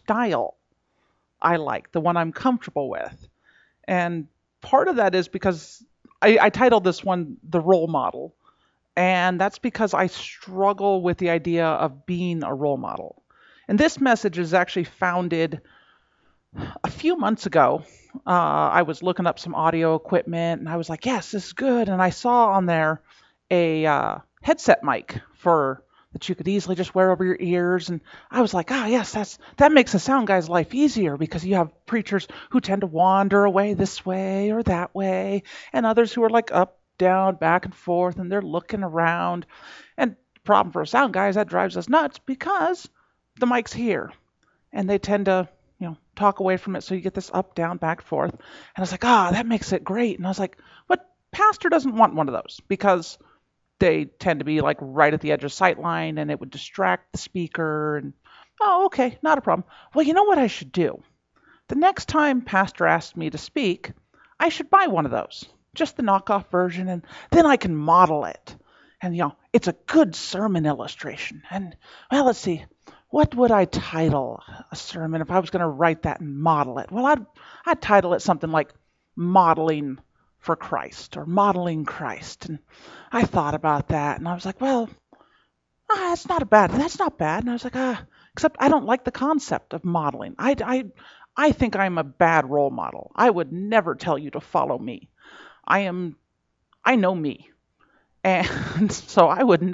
style I like, the one I'm comfortable with. And part of that is because I titled this one The Role Model. And that's because I struggle with the idea of being a role model. And this message is actually founded a few months ago. I was looking up some audio equipment and I was like, yes, this is good. And I saw on there a headset mic for that you could easily just wear over your ears. And I was like, ah, yes, that makes a sound guy's life easier because you have preachers who tend to wander away this way or that way, and others who are like up, down, back and forth, and they're looking around. And the problem for a sound guy is that drives us nuts because the mic's here and they tend to, talk away from it. So you get this up, down, back, forth. And I was like, that makes it great. And I was like, what pastor doesn't want one of those? Because they tend to be like right at the edge of sight line and it would distract the speaker. And, oh, okay, not a problem. Well, you know what I should do? The next time pastor asks me to speak, I should buy one of those, just the knockoff version, and then I can model it. And, it's a good sermon illustration. And, well, let's see. What would I title a sermon if I was going to write that and model it? Well, I'd title it something like Modeling for Christ or Modeling Christ. And I thought about that and I was like, well, that's not bad. And I was like, except I don't like the concept of modeling. I think I'm a bad role model. I would never tell you to follow me. I know me. And so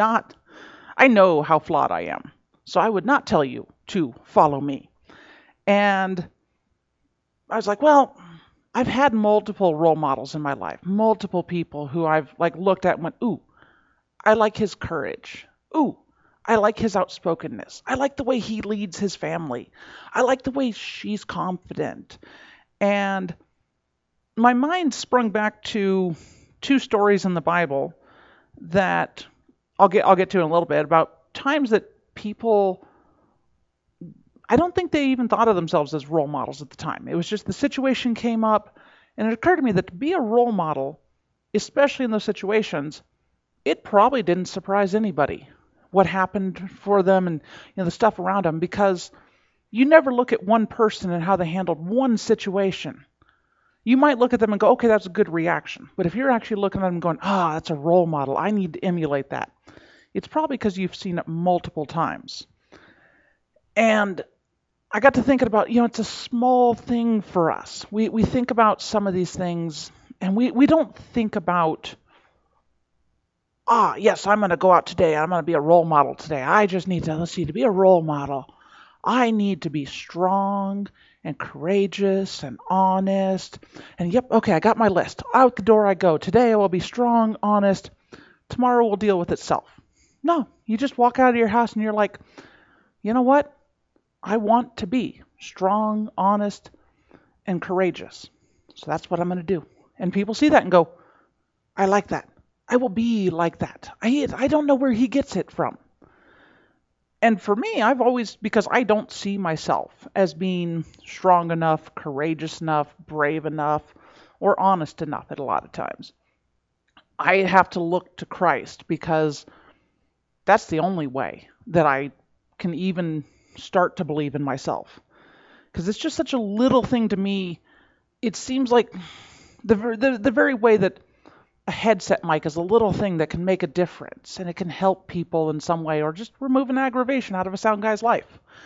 I know how flawed I am. So I would not tell you to follow me. And I was like, well, I've had multiple role models in my life, multiple people who I've looked at and went, ooh, I like his courage. Ooh, I like his outspokenness. I like the way he leads his family. I like the way she's confident. And my mind sprung back to two stories in the Bible that I'll get to in a little bit about times that people, I don't think they even thought of themselves as role models at the time. It was just the situation came up, and it occurred to me that to be a role model, especially in those situations, it probably didn't surprise anybody what happened for them and the stuff around them, because you never look at one person and how they handled one situation. You might look at them and go, okay, that's a good reaction. But if you're actually looking at them going, that's a role model, I need to emulate that, it's probably because you've seen it multiple times. And I got to thinking about, it's a small thing for us. We think about some of these things, and we don't think about, yes, I'm going to go out today. I'm going to be a role model today. I just need to be a role model. I need to be strong and courageous and honest. And yep, okay, I got my list. Out the door I go. Today I will be strong, honest. Tomorrow will deal with itself. No, you just walk out of your house and you're like, you know what? I want to be strong, honest, and courageous. So that's what I'm going to do. And people see that and go, I like that. I will be like that. I don't know where he gets it from. And for me, I've always, because I don't see myself as being strong enough, courageous enough, brave enough, or honest enough at a lot of times. I have to look to Christ because that's the only way that I can even start to believe in myself. Because it's just such a little thing to me. It seems like the very way that a headset mic is a little thing that can make a difference, and it can help people in some way, or just remove an aggravation out of a sound guy's life.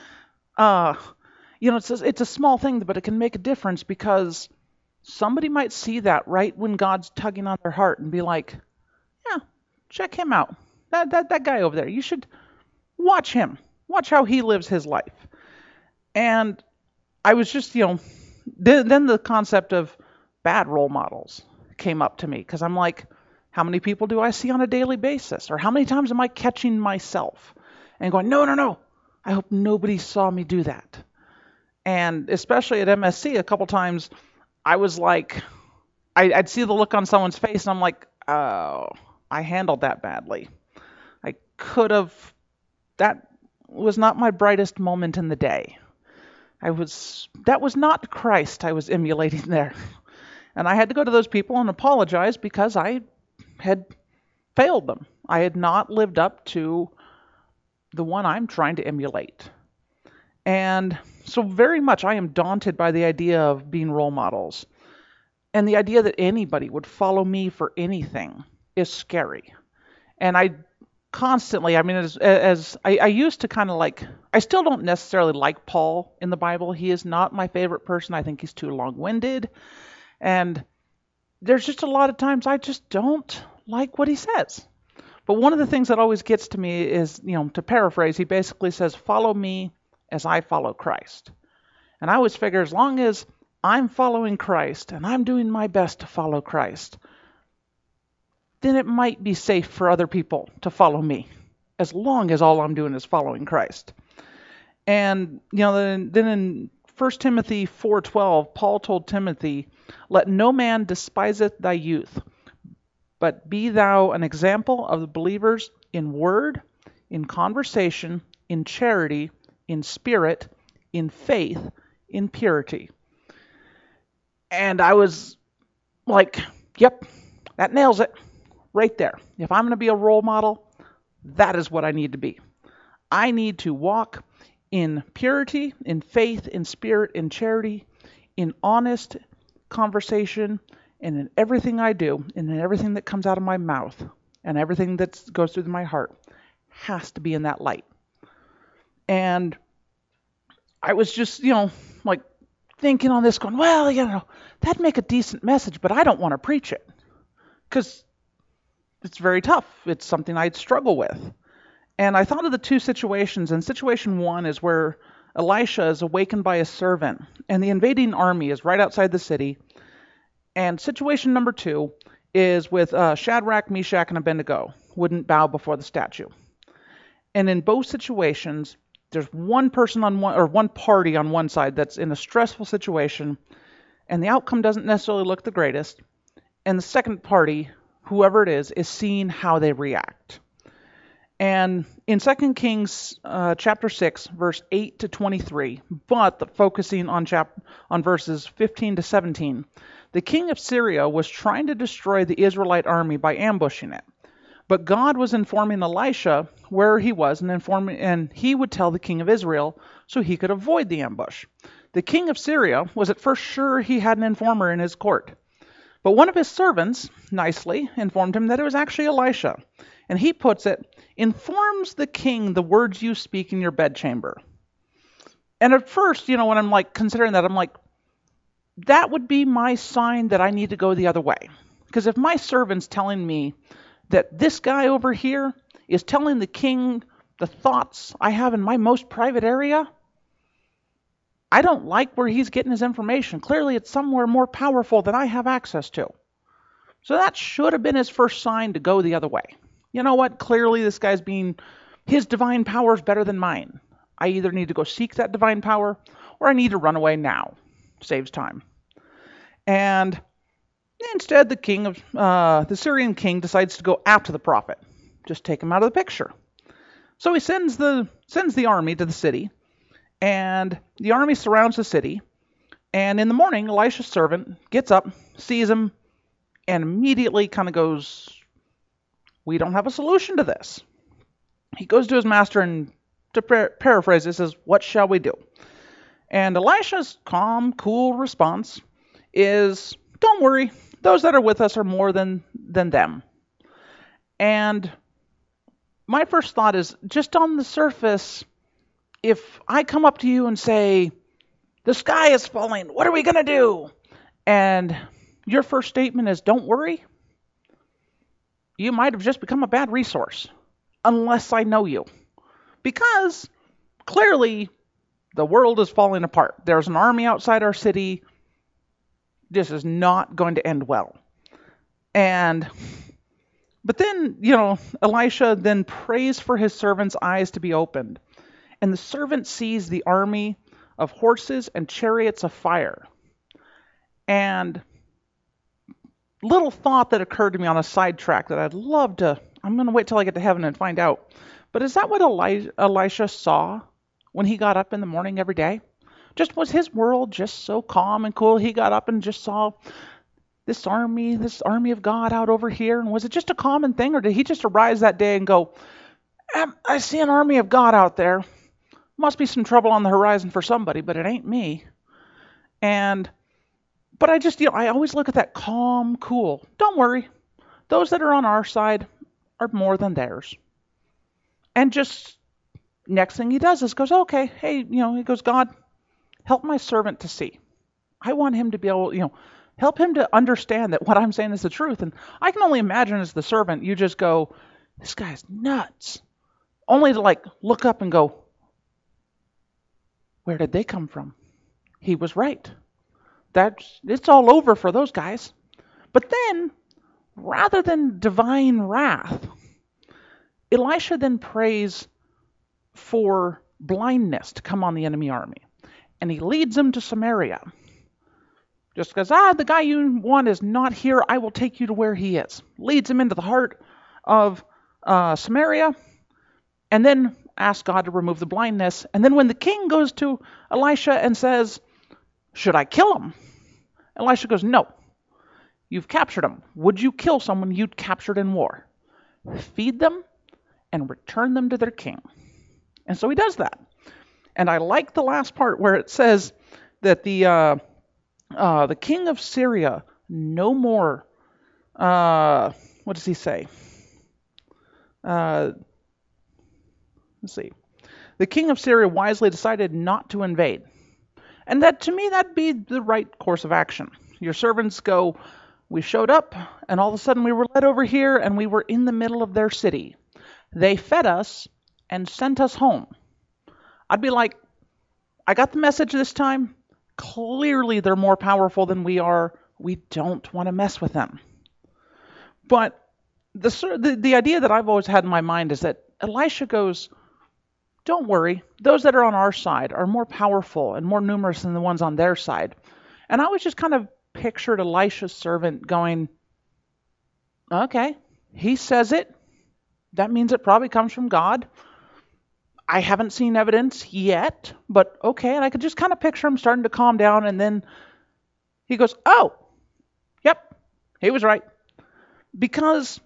It's a small thing, but it can make a difference because somebody might see that right when God's tugging on their heart and be like, yeah, check him out. That guy over there. You should watch him. Watch how he lives his life. And I was just, then the concept of bad role models came up to me, because I'm like, how many people do I see on a daily basis? Or how many times am I catching myself and going, no, I hope nobody saw me do that. And especially at MSC, a couple times I was like, I'd see the look on someone's face and I'm like, oh, I handled that badly. I could have, that was not my brightest moment in the day. That was not Christ I was emulating there. And I had to go to those people and apologize because I had failed them. I had not lived up to the one I'm trying to emulate. And So very much I am daunted by the idea of being role models. And the idea that anybody would follow me for anything is scary. And I constantly, I mean, as I used to kind of like, I still don't necessarily like Paul in the Bible. He is not my favorite person. I think he's too long-winded. And there's just a lot of times I just don't like what he says. But one of the things that always gets to me is, to paraphrase, he basically says, follow me as I follow Christ. And I always figure as long as I'm following Christ and I'm doing my best to follow Christ, then it might be safe for other people to follow me, as long as all I'm doing is following Christ. And then in 1 Timothy 4:12, Paul told Timothy, "Let no man despiseth thy youth, but be thou an example of the believers in word, in conversation, in charity, in spirit, in faith, in purity." And I was like, yep, that nails it right there. If I'm going to be a role model, that is what I need to be. I need to walk in purity, in faith, in spirit, in charity, in honest conversation, and in everything I do, and in everything that comes out of my mouth, and everything that goes through my heart has to be in that light. And I was just, like thinking on this, going, well, that'd make a decent message, but I don't want to preach it because it's very tough. It's something I'd struggle with. And I thought of the two situations, and situation one is where Elisha is awakened by a servant, and the invading army is right outside the city. And situation number two is with Shadrach, Meshach, and Abednego, wouldn't bow before the statue. And in both situations, there's one person on one party on one side that's in a stressful situation, and the outcome doesn't necessarily look the greatest. And the second party, whoever it is seeing how they react. And in 2 Kings chapter 6, verse 8 to 23, but focusing on verses 15 to 17, the king of Syria was trying to destroy the Israelite army by ambushing it. But God was informing Elisha where he was, and he would tell the king of Israel so he could avoid the ambush. The king of Syria was at first sure he had an informer in his court. But one of his servants nicely informed him that it was actually Elisha. And he puts it, informs the king the words you speak in your bedchamber. And at first, when I'm like considering that, I'm like, that would be my sign that I need to go the other way. Because if my servant's telling me that this guy over here is telling the king the thoughts I have in my most private area, I don't like where he's getting his information. Clearly, it's somewhere more powerful than I have access to. So that should have been his first sign to go the other way. You know what? Clearly, this guy's his divine power is better than mine. I either need to go seek that divine power, or I need to run away now. Saves time. And instead, the Syrian king decides to go after the prophet. Just take him out of the picture. So he sends the army to the city, and the army surrounds the city. And in the morning, Elisha's servant gets up, sees him, and immediately kind of goes, we don't have a solution to this. He goes to his master and, to paraphrase this, says, what shall we do? And Elisha's calm, cool response is, don't worry, those that are with us are more than them. And my first thought is, just on the surface, if I come up to you and say, the sky is falling, what are we going to do? And your first statement is, don't worry, you might have just become a bad resource, unless I know you. Because clearly the world is falling apart. There's an army outside our city. This is not going to end well. But then, Elisha then prays for his servant's eyes to be opened. And the servant sees the army of horses and chariots of fire. And little thought that occurred to me on a sidetrack that I'm going to wait till I get to heaven and find out. But is that what Elisha saw when he got up in the morning every day? Was his world just so calm and cool? He got up and just saw this army of God out over here. And was it just a common thing, or did he just arise that day and go, I see an army of God out there. Must be some trouble on the horizon for somebody, but it ain't me. And but I just, I always look at that calm, cool. Don't worry. Those that are on our side are more than theirs. And just next thing he does is goes, okay, hey, he goes, God, help my servant to see. I want him to be able, help him to understand that what I'm saying is the truth. And I can only imagine as the servant, you just go, this guy's nuts. Only to look up and go, where did they come from? He was right. It's all over for those guys. But then, rather than divine wrath, Elisha then prays for blindness to come on the enemy army. And he leads them to Samaria. Just because, the guy you want is not here, I will take you to where he is. Leads him into the heart of Samaria, and then asks God to remove the blindness. And then when the king goes to Elisha and says, should I kill him? Elisha goes, no. You've captured him. Would you kill someone you'd captured in war? Feed them and return them to their king. And so he does that. And I like the last part where it says that the king of Syria no more, what does he say? Let's see. The king of Syria wisely decided not to invade. And that, to me, that'd be the right course of action. Your servants go, we showed up, and all of a sudden we were led over here, and we were in the middle of their city. They fed us and sent us home. I'd be like, I got the message this time. Clearly they're more powerful than we are. We don't want to mess with them. But the idea that I've always had in my mind is that Elisha goes, don't worry. Those that are on our side are more powerful and more numerous than the ones on their side. And I was just kind of pictured Elisha's servant going, okay, he says it. That means it probably comes from God. I haven't seen evidence yet, but okay. And I could just kind of picture him starting to calm down. And then he goes, oh, yep, he was right. Because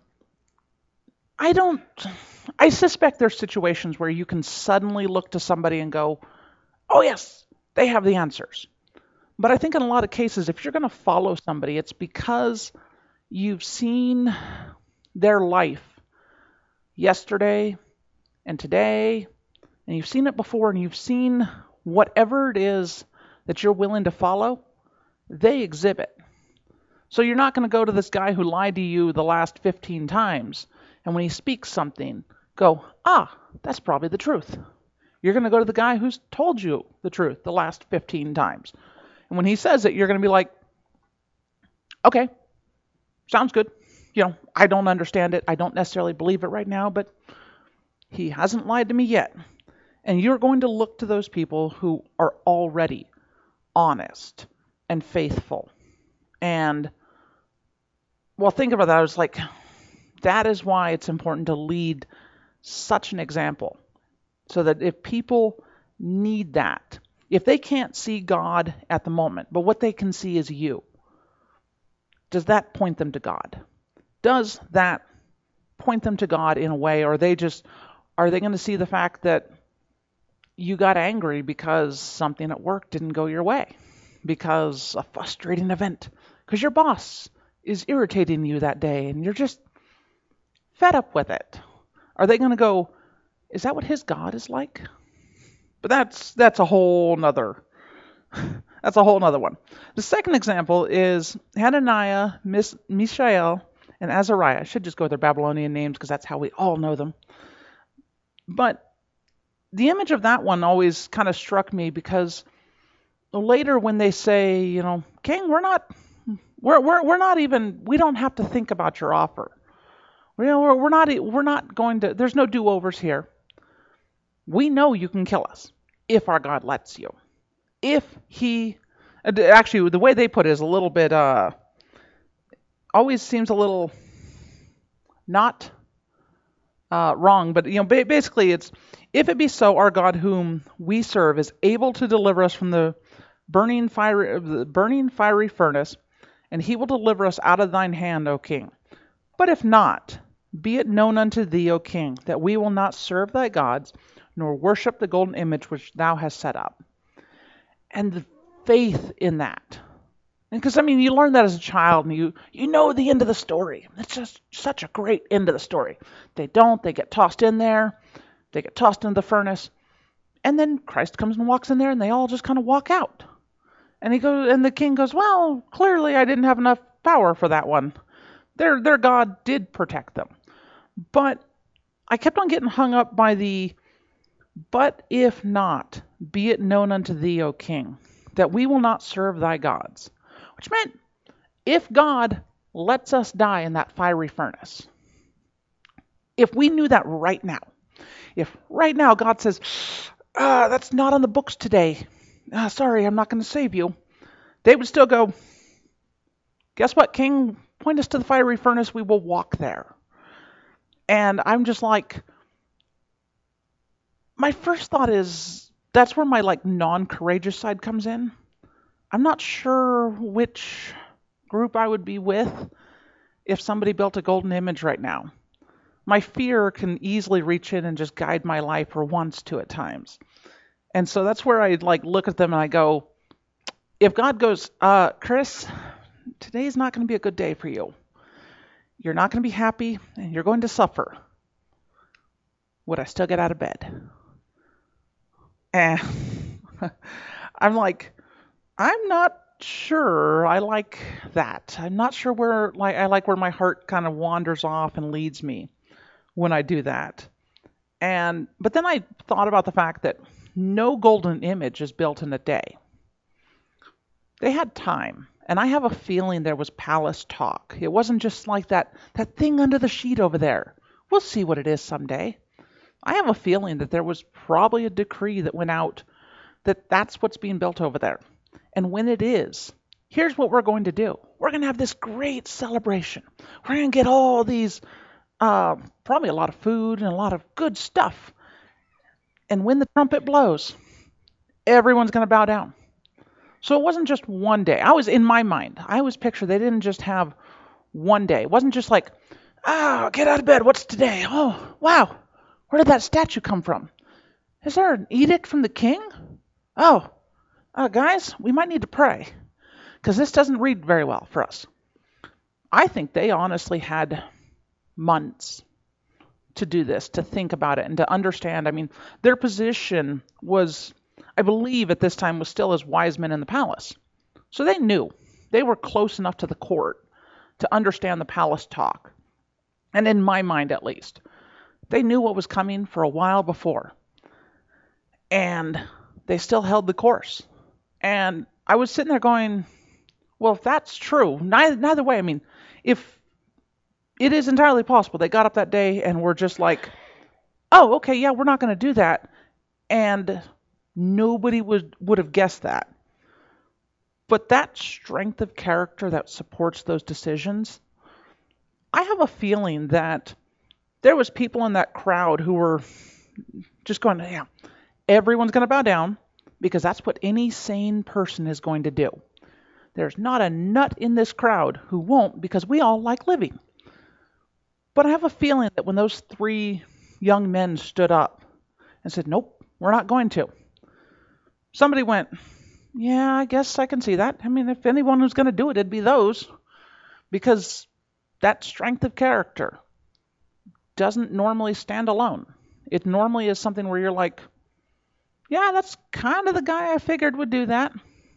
I suspect there's situations where you can suddenly look to somebody and go, oh yes, they have the answers. But I think in a lot of cases, if you're going to follow somebody, it's because you've seen their life yesterday and today, and you've seen it before, and you've seen whatever it is that you're willing to follow, they exhibit. So you're not going to go to this guy who lied to you the last 15 times, and when he speaks something, go, that's probably the truth. You're going to go to the guy who's told you the truth the last 15 times. And when he says it, you're going to be like, okay, sounds good. I don't understand it. I don't necessarily believe it right now, but he hasn't lied to me yet. And you're going to look to those people who are already honest and faithful. And, well, think about that. I was like, that is why it's important to lead such an example. So that if people need that, if they can't see God at the moment, but what they can see is you, does that point them to God? Does that point them to God in a way, or are they going to see the fact that you got angry because something at work didn't go your way, because a frustrating event, because your boss is irritating you that day and you're just fed up with it? Are they going to go, is that what his God is like? But that's a whole nother one. The second example is Hananiah, Mishael, and Azariah. I should just go with their Babylonian names because that's how we all know them. But the image of that one always kind of struck me because later when they say, King, we don't have to think about your offer. We're not going to, there's no do-overs here. We know you can kill us if our God lets you. Actually, the way they put it is a little bit, always seems a little not wrong, but basically it's, if it be so, our God whom we serve is able to deliver us from the burning fiery furnace, and he will deliver us out of thine hand, O king. But if not, be it known unto thee, O king, that we will not serve thy gods, nor worship the golden image which thou hast set up. And the faith in that. Because, I mean, you learn that as a child, and you know the end of the story. It's just such a great end of the story. They don't. They get tossed in there. They get tossed into the furnace. And then Christ comes and walks in there, and they all just kind of walk out. And the king goes, well, clearly I didn't have enough power for that one. Their God did protect them. But I kept on getting hung up by but if not, be it known unto thee, O king, that we will not serve thy gods. Which meant, if God lets us die in that fiery furnace, if we knew that right now, if right now God says, that's not on the books today, sorry, I'm not going to save you, they would still go, guess what, king? Point us to the fiery furnace, we will walk there. And I'm just like, my first thought is, that's where my non-courageous side comes in. I'm not sure which group I would be with if somebody built a golden image right now. My fear can easily reach in and just guide my life, or wants to at times. And so that's where I look at them and I go, if God goes, Chris, today's not going to be a good day for you. You're not going to be happy and you're going to suffer. Would I still get out of bed? And I'm like, I'm not sure I like that. I'm not sure where I like where my heart kind of wanders off and leads me when I do that. But then I thought about the fact that no golden image is built in a day. They had time, and I have a feeling there was palace talk. It wasn't just like that thing under the sheet over there. We'll see what it is someday. I have a feeling that there was probably a decree that went out that that's what's being built over there. And when it is, here's what we're going to do. We're going to have this great celebration. We're going to get all these, probably a lot of food and a lot of good stuff. And when the trumpet blows, everyone's going to bow down. So it wasn't just one day. In my mind, I always picture they didn't just have one day. It wasn't just like, get out of bed. What's today? Oh, wow. Where did that statue come from? Is there an edict from the king? Oh, guys, we might need to pray, because this doesn't read very well for us. I think they honestly had months to do this, to think about it, and to understand. I mean, their position was, I believe at this time, was still as wise men in the palace. So they knew. They were close enough to the court to understand the palace talk. And in my mind, at least, they knew what was coming for a while before. And they still held the course. And I was sitting there going, well, if that's true, neither way, I mean, if it is entirely possible they got up that day and were just like, oh, okay, yeah, we're not going to do that. And nobody would have guessed that. But that strength of character that supports those decisions, I have a feeling that there was people in that crowd who were just going, yeah, everyone's going to bow down, because that's what any sane person is going to do. There's not a nut in this crowd who won't, because we all like living. But I have a feeling that when those three young men stood up and said, nope, we're not going to, somebody went, yeah, I guess I can see that. I mean, if anyone was going to do it, it'd be those, because that strength of character doesn't normally stand alone. It normally is something where you're like, yeah, that's kind of the guy I figured would do that.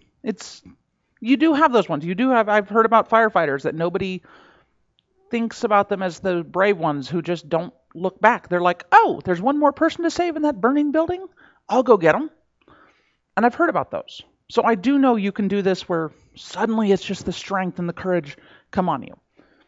You do have those ones. I've heard about firefighters that nobody thinks about them as the brave ones who just don't look back. They're like, oh, there's one more person to save in that burning building? I'll go get them. And I've heard about those. So I do know you can do this where suddenly it's just the strength and the courage come on you.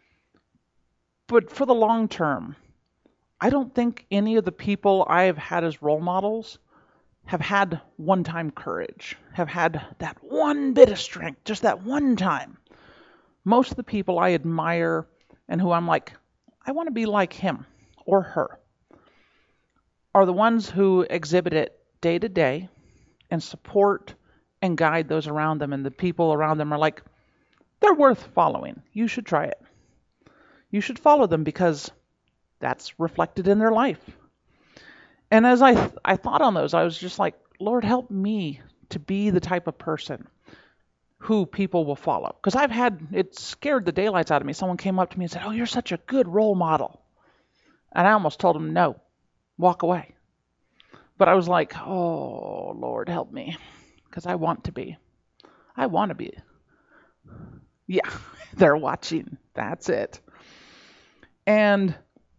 But for the long term, I don't think any of the people I have had as role models have had one-time courage, have had that one bit of strength, just that one time. Most of the people I admire and who I'm like, I want to be like him or her, are the ones who exhibit it day to day and support and guide those around them. And the people around them are like, they're worth following. You should try it. You should follow them because that's reflected in their life. And as I thought on those, I was just like, Lord, help me to be the type of person who people will follow. Because it scared the daylights out of me. Someone came up to me and said, "Oh, you're such a good role model." And I almost told them, "No, walk away." But I was like, "Oh, Lord, help me." Because I want to be. I want to be. Yeah, they're watching. That's it. And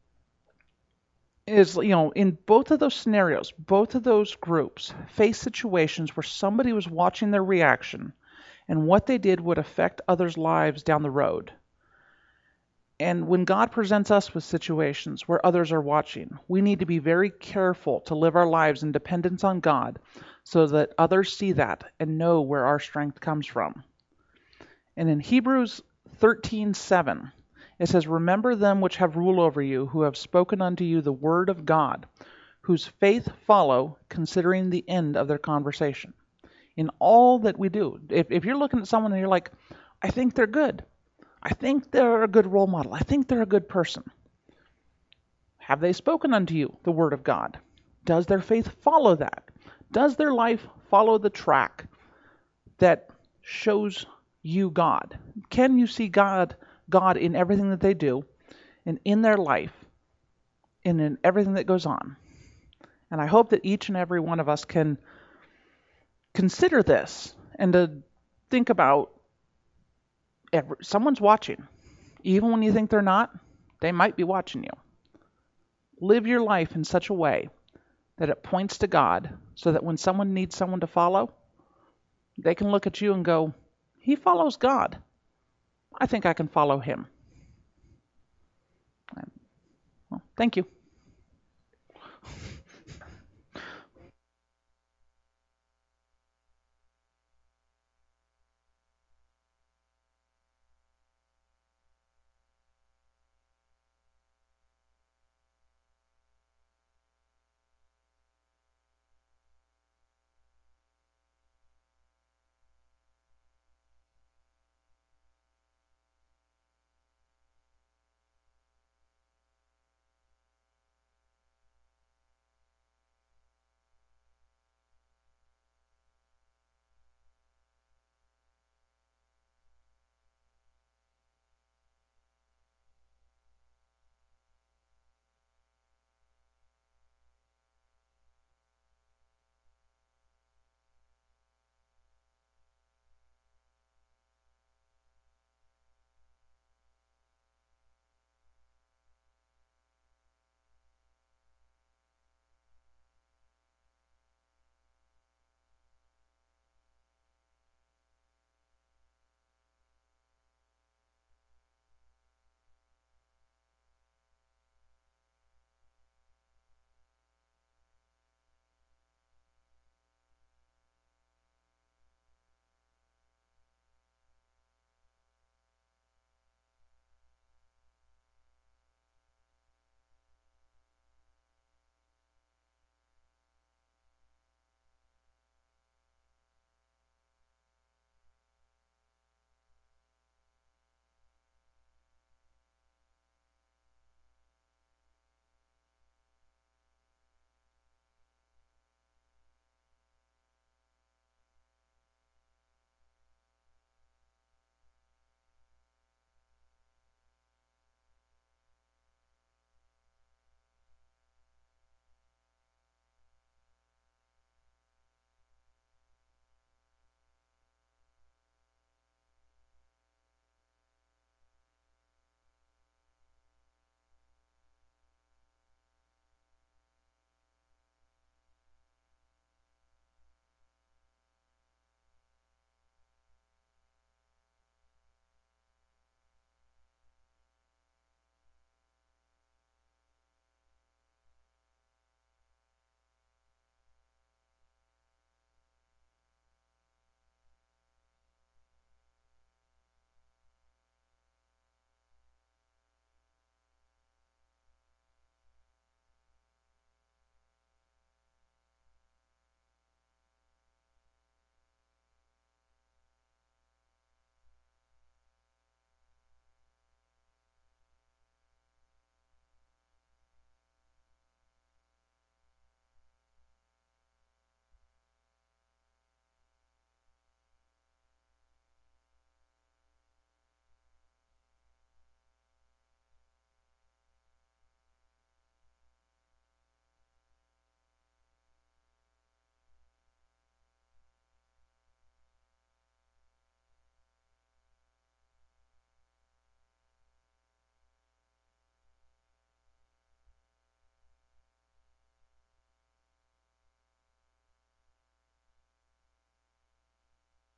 in both of those scenarios, both of those groups face situations where somebody was watching their reaction and what they did would affect others' lives down the road. And when God presents us with situations where others are watching, we need to be very careful to live our lives in dependence on God so that others see that and know where our strength comes from. And in Hebrews 13:7, it says, "Remember them which have rule over you, who have spoken unto you the word of God, whose faith follow, considering the end of their conversation." In all that we do, if you're looking at someone and you're like, "I think they're good. I think they're a good role model. I think they're a good person." Have they spoken unto you the word of God? Does their faith follow that? Does their life follow the track that shows you God? Can you see God in everything that they do and in their life and in everything that goes on? And I hope that each and every one of us can consider this and to think about someone's watching. Even when you think they're not, they might be watching you. Live your life in such a way that it points to God so that when someone needs someone to follow, they can look at you and go, "He follows God. I think I can follow him." Well, thank you.